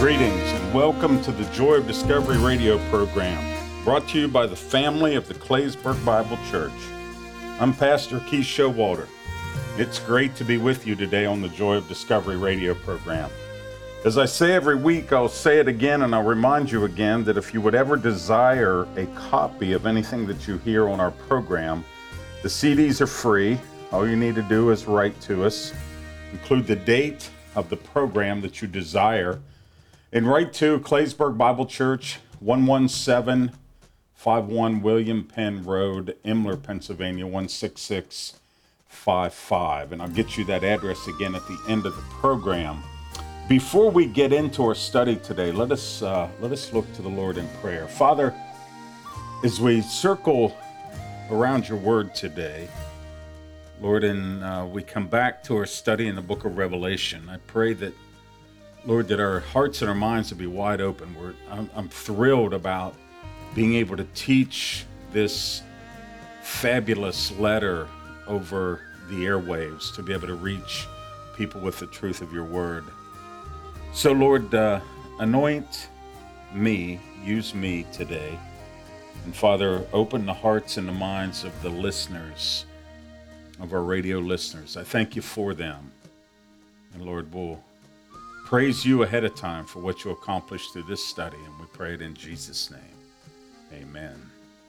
Greetings and welcome to the Joy of Discovery radio program, brought to you by the family of the Claysburg Bible Church. I'm Pastor Keith Showalter. It's great to be with you today on the Joy of Discovery radio program. As I say every week, I'll say it again and I'll remind you again that if you would ever desire a copy of anything that you hear on our program, the CDs are free. All you need to do is write to us, include the date of the program that you desire, and write to Claysburg Bible Church, 11751 William Penn Road, Imler, Pennsylvania, 16655. And I'll get you that address again at the end of the program. Before we get into our study today, let us look to the Lord in prayer. Father, as we circle around your word today, Lord, and we come back to our study in the book of Revelation, I pray that, Lord, that our hearts and our minds will be wide open. I'm thrilled about being able to teach this fabulous letter over the airwaves, to be able to reach people with the truth of your word. So, Lord, anoint me, use me today. And Father, open the hearts and the minds of the listeners, of our radio listeners. I thank you for them. And Lord, we'll praise you ahead of time for what you accomplished through this study, and we pray it in Jesus' name. Amen.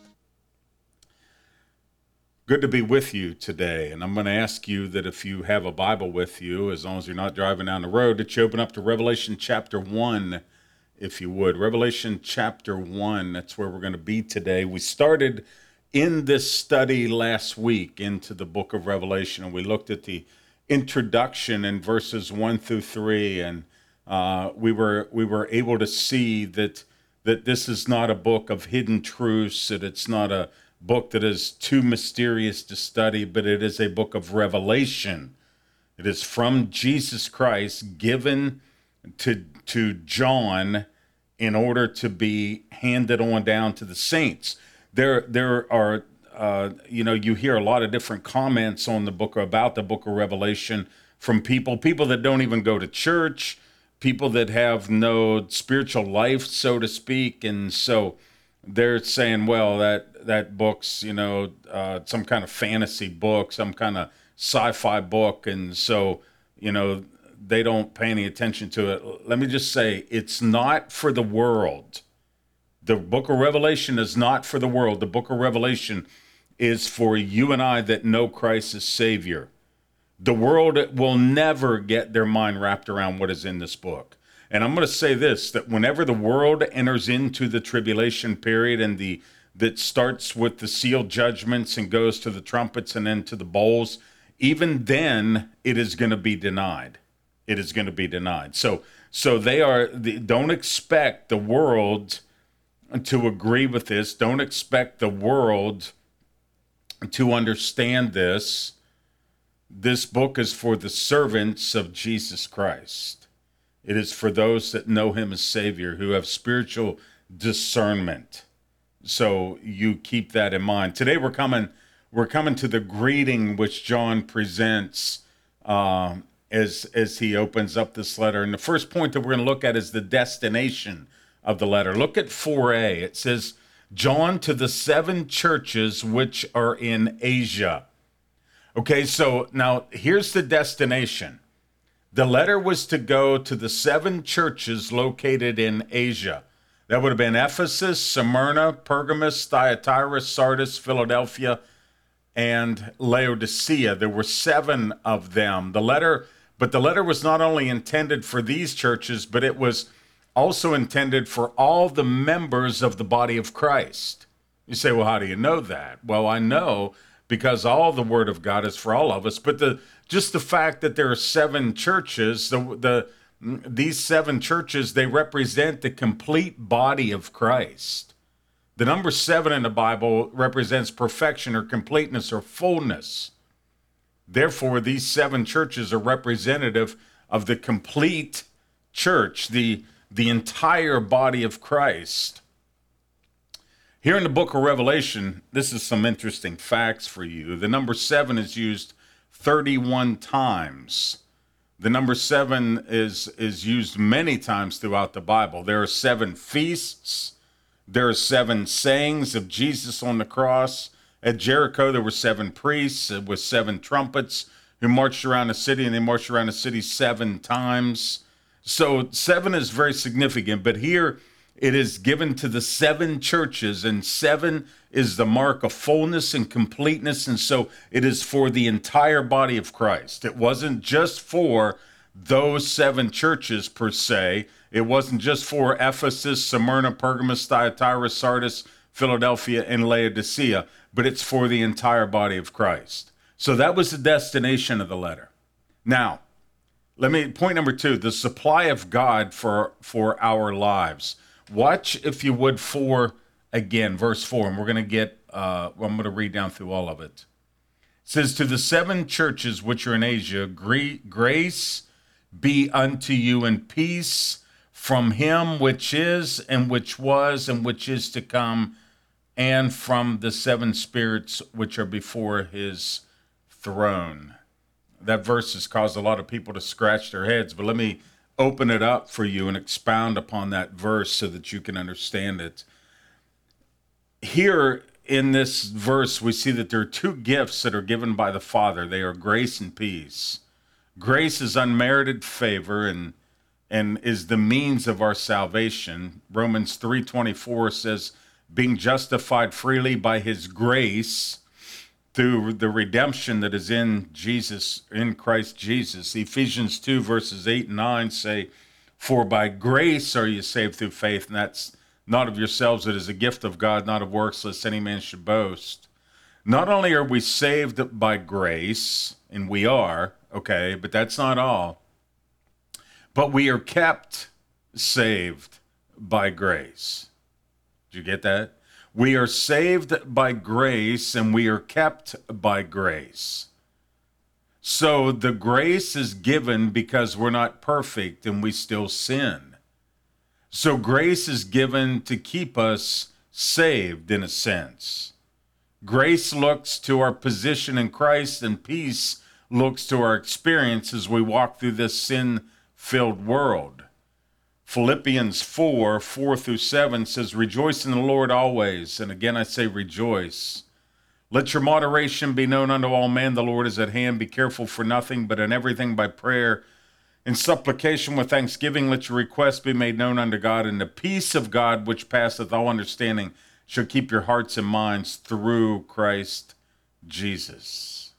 Good to be with you today, and I'm going to ask you that if you have a Bible with you, as long as you're not driving down the road, that you open up to Revelation chapter 1, if you would. Revelation chapter 1, that's where we're going to be today. We started in this study last week into the book of Revelation, and we looked at the introduction in verses 1 through 3, and we were able to see that this is not a book of hidden truths, that it's not a book that is too mysterious to study, but it is a book of revelation. It is from Jesus Christ, given to John in order to be handed on down to the saints. There are you hear a lot of different comments on the book, about the book of Revelation, from people that don't even go to church, people that have no spiritual life, so to speak. And so they're saying, well, that book's, some kind of fantasy book, some kind of sci-fi book. And so, they don't pay any attention to it. Let me just say, it's not for the world. The book of Revelation is not for the world. The book of Revelation is for you and I that know Christ as Savior. The world will never get their mind wrapped around what is in this book. And I'm going to say this, that whenever the world enters into the tribulation period and that starts with the sealed judgments and goes to the trumpets and then to the bowls, even then it is going to be denied. It is going to be denied. So don't expect the world to agree with this. Don't expect the world to understand this. This book is for the servants of Jesus Christ. It is for those that know him as Savior, who have spiritual discernment. So you keep that in mind. Today we're coming to the greeting which John presents as he opens up this letter. And the first point that we're going to look at is the destination of the letter. Look at 4a. It says, John to the 7 churches which are in Asia. Okay, so now here's the destination. The letter was to go to the 7 churches located in Asia. That would have been Ephesus, Smyrna, Pergamos, Thyatira, Sardis, Philadelphia, and Laodicea. There were 7 of them. But the letter was not only intended for these churches, but it was also intended for all the members of the body of Christ. You say, well, how do you know that? Well, I know because all the Word of God is for all of us. But just the fact that there are 7 churches, these 7 churches, they represent the complete body of Christ. The number 7 in the Bible represents perfection or completeness or fullness. Therefore, these 7 churches are representative of the complete church, the entire body of Christ. Here in the book of Revelation, this is some interesting facts for you. The number 7 is used 31 times. The number seven is used many times throughout the Bible. There are seven feasts. There are seven sayings of Jesus on the cross. At Jericho, there were seven priests with seven trumpets who marched around the city, and they marched around the city 7 times. So 7 is very significant, but here it is given to the 7 churches, and 7 is the mark of fullness and completeness, and so it is for the entire body of Christ. It wasn't just for those 7 churches per se. It wasn't just for Ephesus, Smyrna, Pergamos, Thyatira, Sardis, Philadelphia, and Laodicea, but it's for the entire body of Christ. So that was the destination of the letter. Now, point number 2, the supply of God for our lives. Watch, if you would, verse 4, and we're going to I'm going to read down through all of it. It says, to the 7 churches which are in Asia, grace be unto you and peace from him which is, and which was, and which is to come, and from the 7 spirits which are before his throne. That verse has caused a lot of people to scratch their heads, but let me open it up for you and expound upon that verse so that you can understand it. Here in this verse, we see that there are 2 gifts that are given by the Father. They are grace and peace. Grace is unmerited favor and is the means of our salvation. Romans 3:24 says, being justified freely by his grace through the redemption that is in Christ Jesus. Ephesians 2 verses 8 and 9 say, for by grace are you saved through faith, and that's not of yourselves, it is a gift of God, not of works, lest any man should boast. Not only are we saved by grace, and we are, okay, but that's not all, but we are kept saved by grace. Did you get that? We are saved by grace, and we are kept by grace. So the grace is given because we're not perfect and we still sin. So grace is given to keep us saved in a sense. Grace looks to our position in Christ, and peace looks to our experience as we walk through this sin-filled world. Philippians 4:4-7 says, rejoice in the Lord always. And again, I say rejoice. Let your moderation be known unto all men. The Lord is at hand. Be careful for nothing, but in everything by prayer and supplication with thanksgiving, let your requests be made known unto God. And the peace of God, which passeth all understanding, shall keep your hearts and minds through Christ Jesus.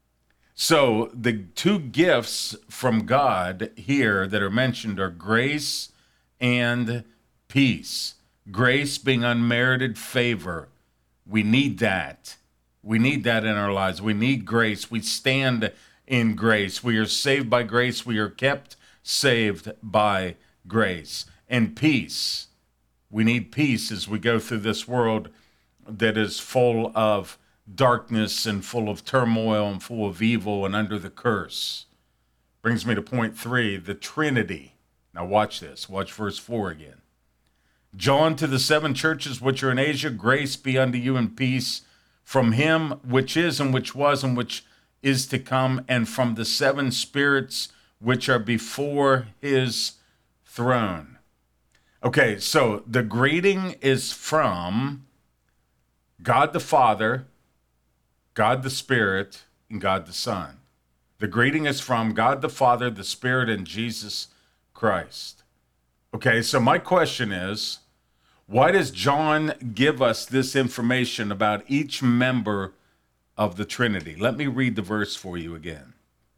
So the 2 gifts from God here that are mentioned are grace and peace. Grace being unmerited favor. We need that. We need that in our lives. We need grace. We stand in grace. We are saved by grace. We are kept saved by grace. And peace. We need peace as we go through this world that is full of darkness and full of turmoil and full of evil and under the curse. Brings me to point 3, the Trinity. Now watch this. Watch verse 4 again. John, to the 7 churches which are in Asia, grace be unto you and peace from him which is, and which was, and which is to come, and from the 7 spirits which are before his throne. Okay, so the greeting is from God the Father, God the Spirit, and God the Son. The greeting is from God the Father, the Spirit, and Jesus Christ. Okay, so my question is, why does John give us this information about each member of the Trinity? Let me read the verse for you again.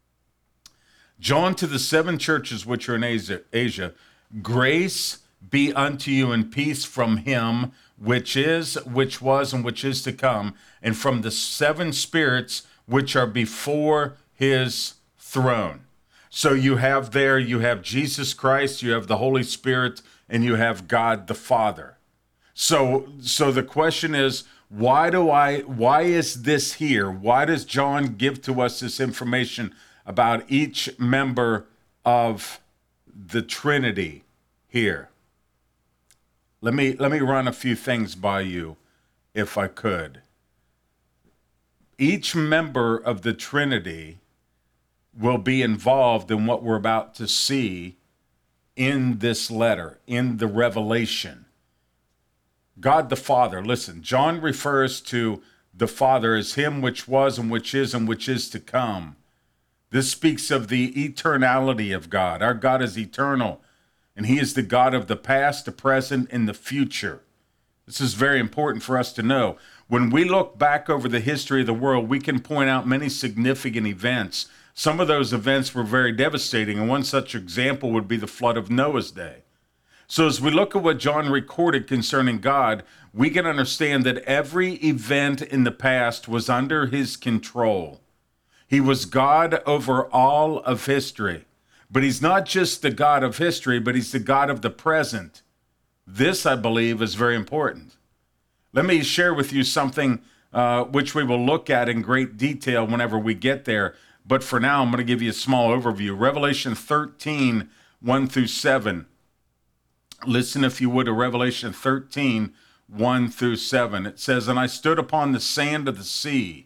John, to the 7 churches which are in Asia, grace be unto you and peace from him which is, which was, and which is to come, and from the 7 spirits which are before his throne. So you have Jesus Christ, you have the Holy Spirit, and you have God the Father. So the question is, why is this here? Why does John give to us this information about each member of the Trinity here? Let me run a few things by you, if I could. Each member of the Trinity will be involved in what we're about to see in this letter, in the Revelation. God the Father, listen, John refers to the Father as him which was and which is to come. This speaks of the eternality of God. Our God is eternal, and he is the God of the past, the present, and the future. This is very important for us to know. When we look back over the history of the world, we can point out many significant events. Some of those events were very devastating, and one such example would be the flood of Noah's day. So as we look at what John recorded concerning God, we can understand that every event in the past was under his control. He was God over all of history. But he's not just the God of history, but he's the God of the present. This, I believe, is very important. Let me share with you something which we will look at in great detail whenever we get there. But for now, I'm going to give you a small overview. Revelation 13, 1 through 7. Listen, if you would, to Revelation 13, 1 through 7. It says, "And I stood upon the sand of the sea,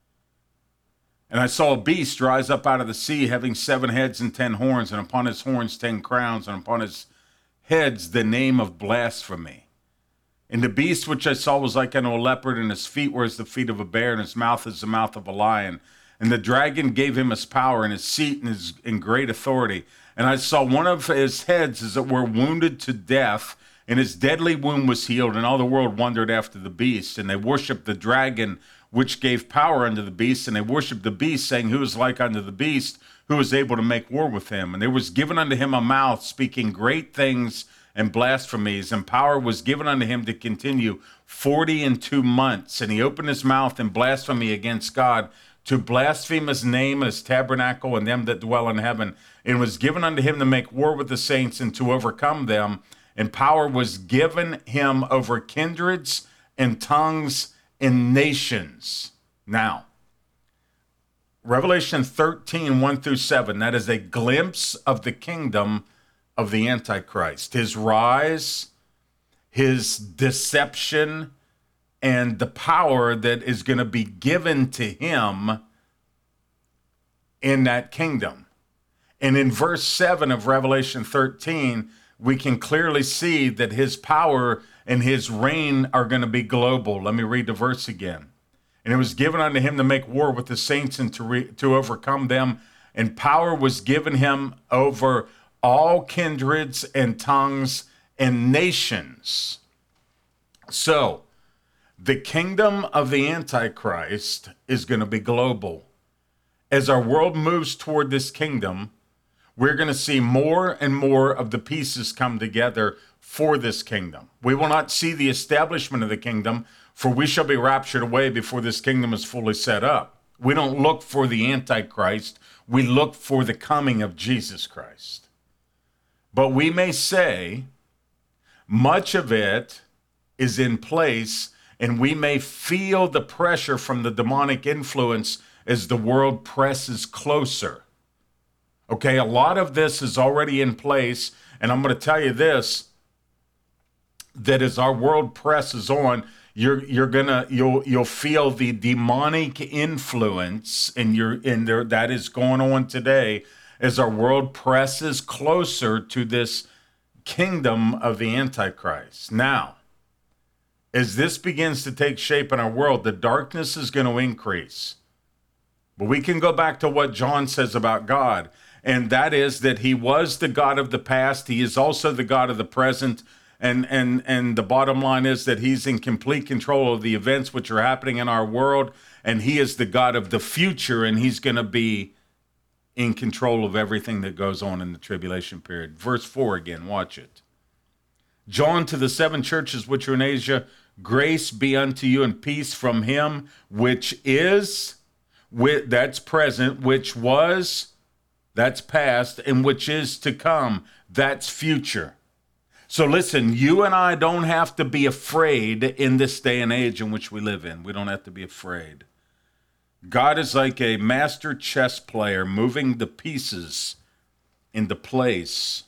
and I saw a beast rise up out of the sea, having 7 heads and 10 horns, and upon his horns 10 crowns, and upon his heads the name of blasphemy. And the beast which I saw was like unto a leopard, and his feet were as the feet of a bear, and his mouth as the mouth of a lion. And the dragon gave him his power and his seat and great authority. And I saw one of his heads as it were wounded to death, and his deadly wound was healed, and all the world wondered after the beast. And they worshipped the dragon, which gave power unto the beast, and they worshipped the beast, saying, Who is like unto the beast, who is able to make war with him? And there was given unto him a mouth, speaking great things and blasphemies, and power was given unto him to continue 42 months. And he opened his mouth in blasphemy against God, to blaspheme his name and his tabernacle and them that dwell in heaven. And it was given unto him to make war with the saints and to overcome them. And power was given him over kindreds and tongues and nations." Now, Revelation 13, 1 through 7, that is a glimpse of the kingdom of the Antichrist, his rise, his deception, and the power that is going to be given to him in that kingdom. And in verse 7 of Revelation 13, we can clearly see that his power and his reign are going to be global. Let me read the verse again. "And it was given unto him to make war with the saints and to overcome them. And power was given him over all kindreds and tongues and nations." So, the kingdom of the Antichrist is going to be global. As our world moves toward this kingdom, we're going to see more and more of the pieces come together for this kingdom. We will not see the establishment of the kingdom, for we shall be raptured away before this kingdom is fully set up. We don't look for the Antichrist. We look for the coming of Jesus Christ. But we may say much of it is in place, and we may feel the pressure from the demonic influence as the world presses closer. Okay, a lot of this is already in place, and I'm going to tell you this, that as our world presses on, you'll feel the demonic influence that is going on today as our world presses closer to this kingdom of the Antichrist. Now, as this begins to take shape in our world, the darkness is going to increase. But we can go back to what John says about God, and that is that he was the God of the past. He is also the God of the present. And the bottom line is that he's in complete control of the events which are happening in our world, and he is the God of the future, and he's going to be in control of everything that goes on in the tribulation period. Verse 4 again, watch it. "John, to the 7 churches which are in Asia, grace be unto you and peace from him which is," that's present, "which was," that's past, "and which is to come," that's future. So listen, you and I don't have to be afraid in this day and age in which we live in. We don't have to be afraid. God is like a master chess player moving the pieces into place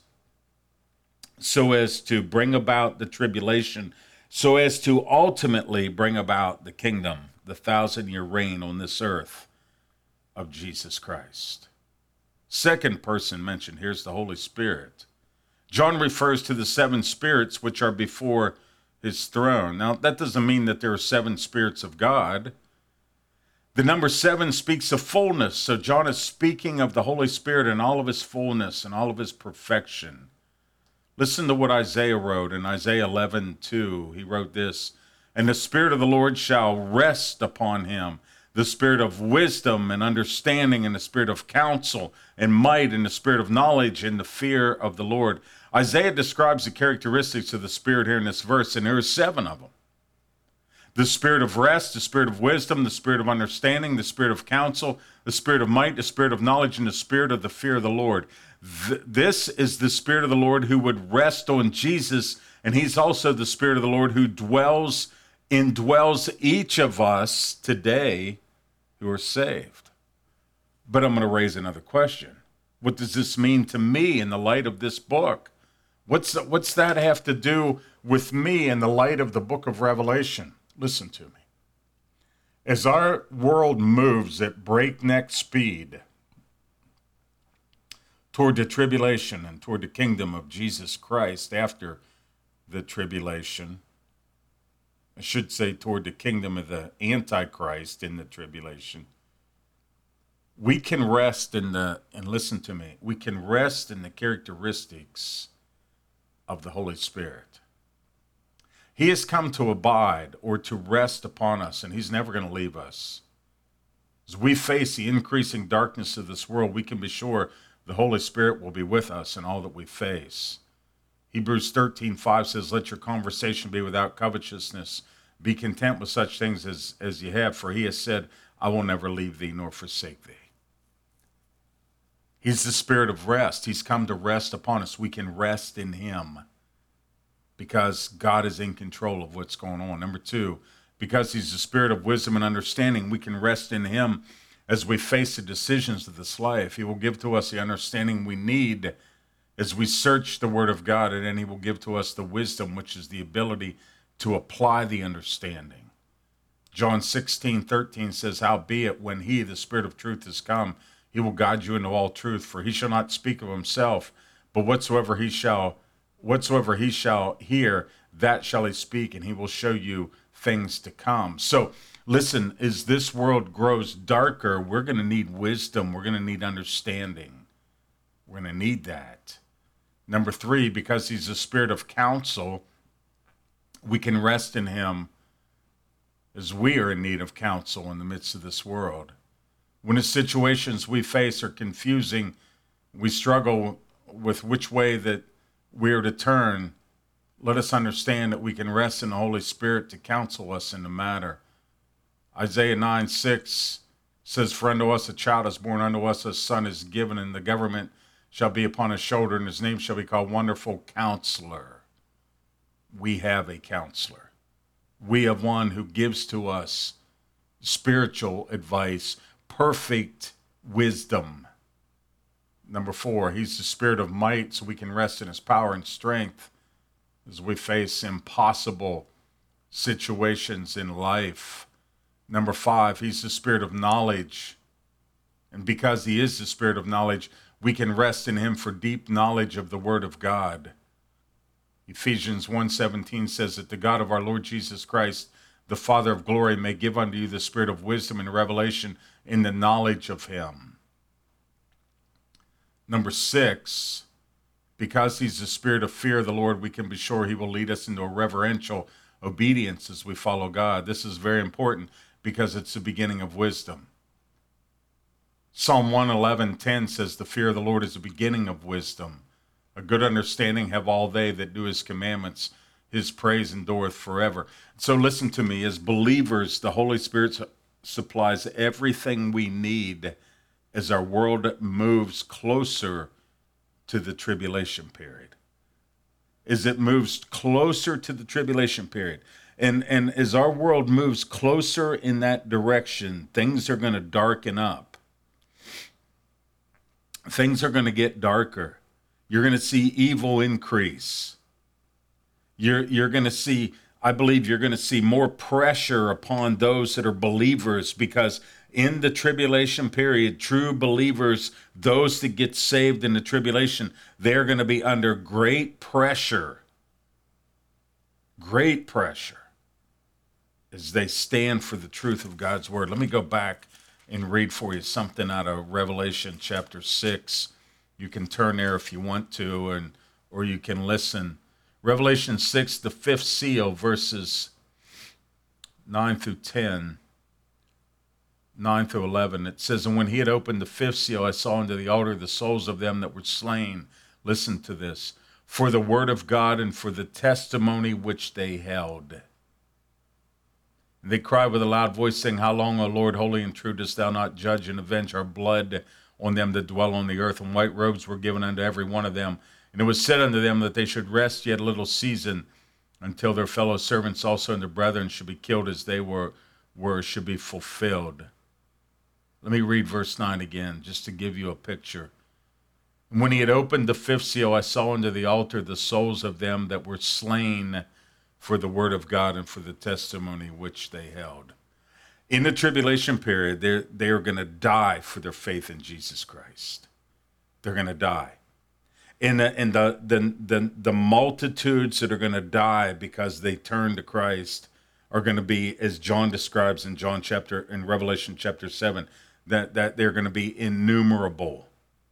so as to bring about the tribulation, so as to ultimately bring about the kingdom, the 1,000-year reign on this earth of Jesus Christ. Second person mentioned here is the Holy Spirit. John refers to the seven spirits which are before his throne. Now, that doesn't mean that there are seven spirits of God. The number seven speaks of fullness. So John is speaking of the Holy Spirit in all of his fullness and all of his perfection. Listen to what Isaiah wrote in Isaiah 11:2. He wrote this, "And the Spirit of the Lord shall rest upon him, the Spirit of wisdom and understanding, and the Spirit of counsel and might, and the Spirit of knowledge and the fear of the Lord." Isaiah describes the characteristics of the Spirit here in this verse, and there are seven of them. The Spirit of rest, the Spirit of wisdom, the Spirit of understanding, the Spirit of counsel, the Spirit of might, the Spirit of knowledge, and the Spirit of the fear of the Lord. This is the Spirit of the Lord who would rest on Jesus, and he's also the Spirit of the Lord who indwells each of us today who are saved. But I'm going to raise another question. What does this mean to me in the light of this book? What's that have to do with me in the light of the book of Revelation? Listen to me. As our world moves at breakneck speed toward the tribulation and toward the kingdom of Jesus Christ after the tribulation, I should say toward the kingdom of the Antichrist in the tribulation, we can rest in and listen to me, we can rest in the characteristics of the Holy Spirit. He has come to abide or to rest upon us, and he's never going to leave us. As we face the increasing darkness of this world, we can be sure the Holy Spirit will be with us in all that we face. Hebrews 13:5 says, "Let your conversation be without covetousness. Be content with such things as you have, for he has said, I will never leave thee nor forsake thee." He's the Spirit of rest. He's come to rest upon us. We can rest in him because God is in control of what's going on. Number two, because he's the Spirit of wisdom and understanding, we can rest in him as we face the decisions of this life. He will give to us the understanding we need as we search the Word of God, and then he will give to us the wisdom, which is the ability to apply the understanding. John 16:13 says, "Howbeit, when he, the Spirit of truth, is come, he will guide you into all truth, for he shall not speak of himself, but whatsoever he shall hear, that shall he speak, and he will show you things to come." So listen, as this world grows darker, we're going to need wisdom. We're going to need understanding. We're going to need that. Number three, because he's the Spirit of counsel, we can rest in him as we are in need of counsel in the midst of this world. When the situations we face are confusing, we struggle with which way that we are to turn, let us understand that we can rest in the Holy Spirit to counsel us in the matter. Isaiah 9:6 says, "For unto us a child is born, unto us a son is given, and the government shall be upon his shoulder, and his name shall be called Wonderful Counselor." We have a counselor. We have one who gives to us spiritual advice, perfect wisdom. Number four, he's the Spirit of might, so we can rest in his power and strength as we face impossible situations in life. Number five, he's the Spirit of knowledge. And because he is the Spirit of knowledge, we can rest in him for deep knowledge of the Word of God. Ephesians 1:17 says that the God of our Lord Jesus Christ, the Father of glory, may give unto you the spirit of wisdom and revelation in the knowledge of him. Number six, because he's the Spirit of fear of the Lord, we can be sure he will lead us into a reverential obedience as we follow God. This is very important because it's the beginning of wisdom. Psalm 111:10 says, "The fear of the Lord is the beginning of wisdom. A good understanding have all they that do his commandments. His praise endureth forever." So listen to me. As believers, the Holy Spirit supplies everything we need as our world moves closer to the tribulation period. As it moves closer to the tribulation period. And as our world moves closer in that direction, things are going to darken up. Things are going to get darker. You're going to see evil increase. You're going to see, I believe you're going to see more pressure upon those that are believers because In the tribulation period, true believers, those that get saved in the tribulation, they're going to be under great pressure as they stand for the truth of God's word. Let me go back and read for you something out of Revelation chapter 6. You can turn there if you want to, or you can listen. Revelation 6, the fifth seal, verses 9 through 10, 9 through 11. It says, "And when he had opened the fifth seal, I saw unto the altar the souls of them that were slain." Listen to this. "For the word of God and for the testimony which they held. And they cried with a loud voice, saying, How long, O Lord, holy and true, dost thou not judge and avenge our blood on them that dwell on the earth? And white robes were given unto every one of them. And it was said unto them that they should rest yet a little season, until their fellow servants also and their brethren should be killed as they were should be fulfilled." Let me read verse 9 again, just to give you a picture. "And when he had opened the fifth seal, I saw unto the altar the souls of them that were slain for the word of God and for the testimony which they held." In the tribulation period, they are going to die for their faith in Jesus Christ. They're going to die. And the multitudes that are going to die because they turn to Christ are going to be, as John describes in Revelation chapter 7, that they're going to be innumerable.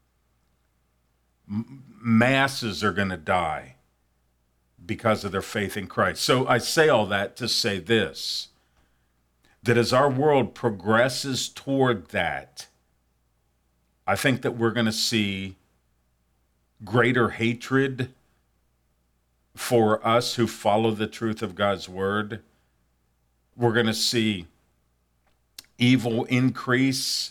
Masses are going to die because of their faith in Christ. So I say all that to say this, that as our world progresses toward that, I think that we're going to see greater hatred for us who follow the truth of God's word. We're going to see evil increase.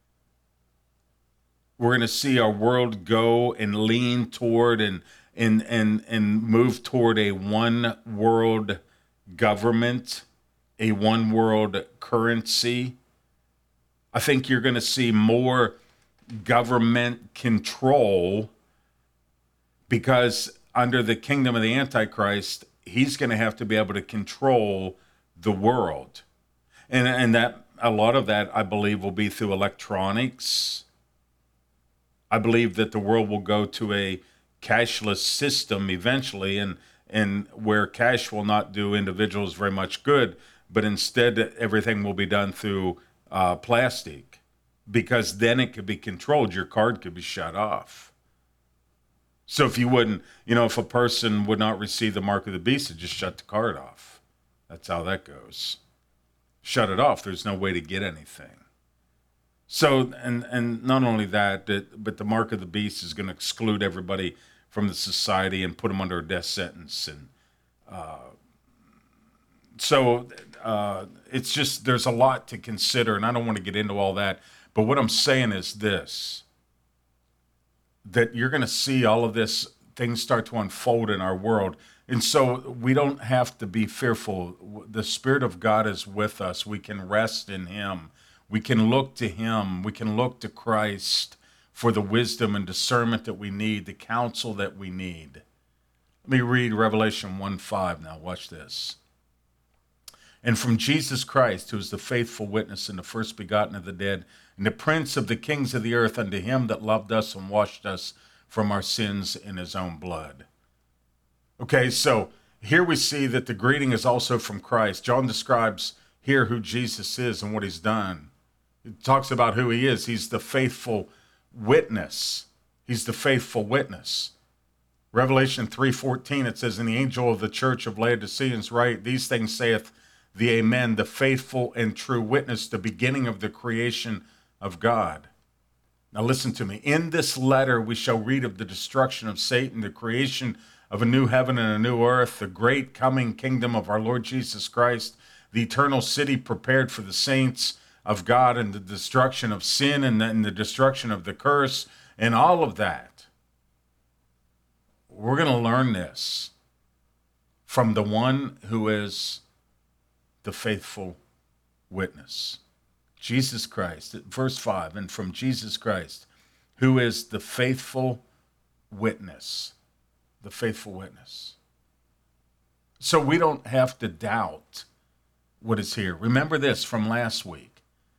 We're going to see our world go and lean toward and move toward a one world government, a one world currency. I think you're going to see more government control, because under the kingdom of the Antichrist, he's going to have to be able to control the world. And that a lot of that, I believe, will be through electronics. I believe that the world will go to a cashless system eventually, and where cash will not do individuals very much good, but instead everything will be done through plastic, because then it could be controlled. Your card could be shut off. So if if a person would not receive the mark of the beast, it just shut the card off. That's how that goes. Shut it off. There's no way to get anything. So, and not only that, but the mark of the beast is going to exclude everybody from the society and put them under a death sentence. And it's just, there's a lot to consider, and I don't want to get into all that. But what I'm saying is this, that you're going to see all of this, things start to unfold in our world. And so we don't have to be fearful. The Spirit of God is with us. We can rest in Him. We can look to Him. We can look to Christ for the wisdom and discernment that we need, the counsel that we need. Let me read Revelation 1:5 now. Watch this. "And from Jesus Christ, who is the faithful witness and the first begotten of the dead, and the prince of the kings of the earth, unto him that loved us and washed us from our sins in his own blood." Okay, so here we see that the greeting is also from Christ. John describes here who Jesus is and what he's done. It talks about who he is. He's the faithful witness. He's the faithful witness. Revelation 3:14, it says, "And the angel of the church of Laodiceans write, These things saith the Amen, the faithful and true witness, the beginning of the creation of God." Now listen to me. "In this letter we shall read of the destruction of Satan, the creation of a new heaven and a new earth, the great coming kingdom of our Lord Jesus Christ, the eternal city prepared for the saints of God, and the destruction of sin and the destruction of the curse," and all of that. We're going to learn this from the one who is the faithful witness, Jesus Christ. Verse 5, "And from Jesus Christ, who is the faithful witness." The faithful witness. So we don't have to doubt what is here. Remember this from last week.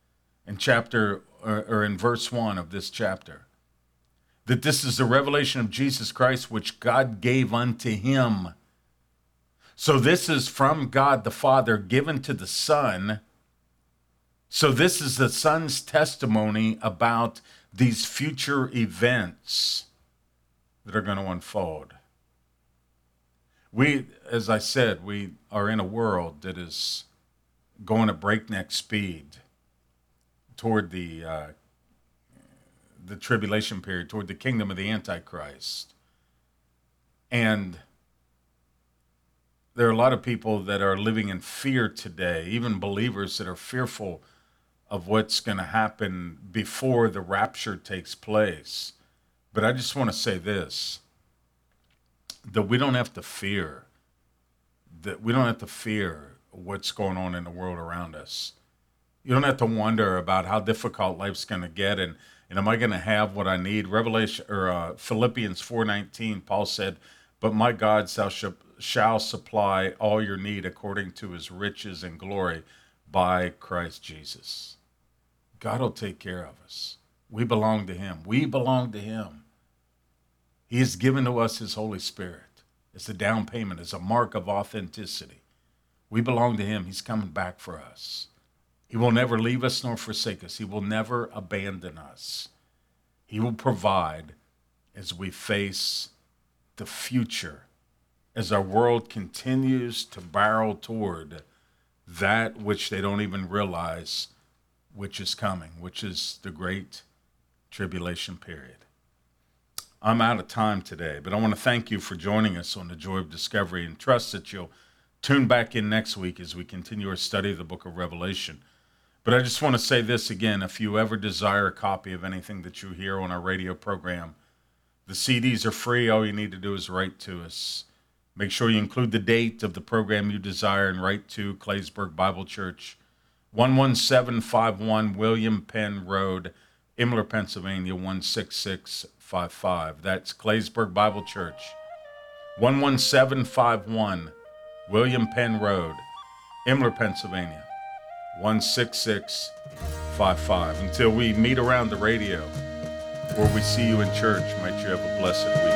in chapter or in verse 1 of this chapter, that this is the revelation of Jesus Christ, which God gave unto him. So this is from God the Father given to the Son. So this is the Son's testimony about these future events that are going to unfold. We, as I said, we are in a world that is going at breakneck speed toward the tribulation period, toward the kingdom of the Antichrist. And there are a lot of people that are living in fear today, even believers that are fearful of what's going to happen before the rapture takes place. But I just want to say this, that we don't have to fear, what's going on in the world around us. You don't have to wonder about how difficult life's going to get and am I going to have what I need? Philippians 4:19, Paul said, "But my God shall supply all your need according to his riches and glory by Christ Jesus." God will take care of us. We belong to him. We belong to him. He has given to us his Holy Spirit. It's a down payment. It's a mark of authenticity. We belong to him. He's coming back for us. He will never leave us nor forsake us. He will never abandon us. He will provide as we face the future, as our world continues to barrel toward that which they don't even realize which is coming, which is the great tribulation period. I'm out of time today, but I want to thank you for joining us on the Joy of Discovery and trust that you'll tune back in next week as we continue our study of the book of Revelation. But I just want to say this again, if you ever desire a copy of anything that you hear on our radio program, the CDs are free. All you need to do is write to us. Make sure you include the date of the program you desire and write to Claysburg Bible Church, 11751 William Penn Road, Imler, Pennsylvania, 16655. That's Claysburg Bible Church, 11751 William Penn Road, Imler, Pennsylvania, 16655. Until we meet around the radio or we see you in church, might you have a blessed week.